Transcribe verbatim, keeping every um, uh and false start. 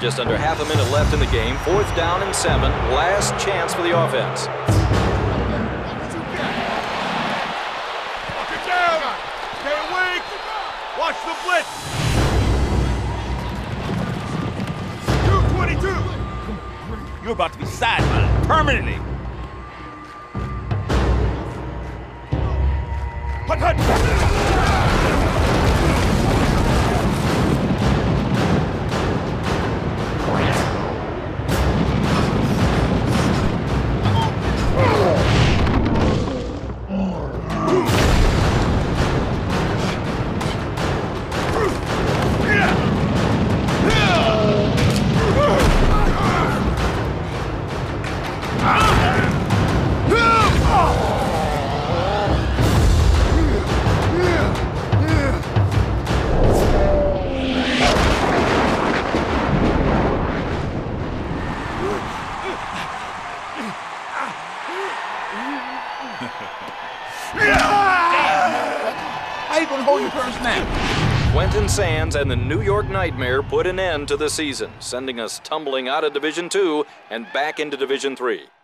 Just under half a minute left in the game. Fourth down and seven. Last chance for the offense. Lock it down. Stay weak. Watch the blitz. two twenty-two. You're about to be sidelined permanently. Hut, hut. How you gonna hold your first snap? Quentin Sands and the New York Nightmare put an end to the season, sending us tumbling out of Division two and back into Division three.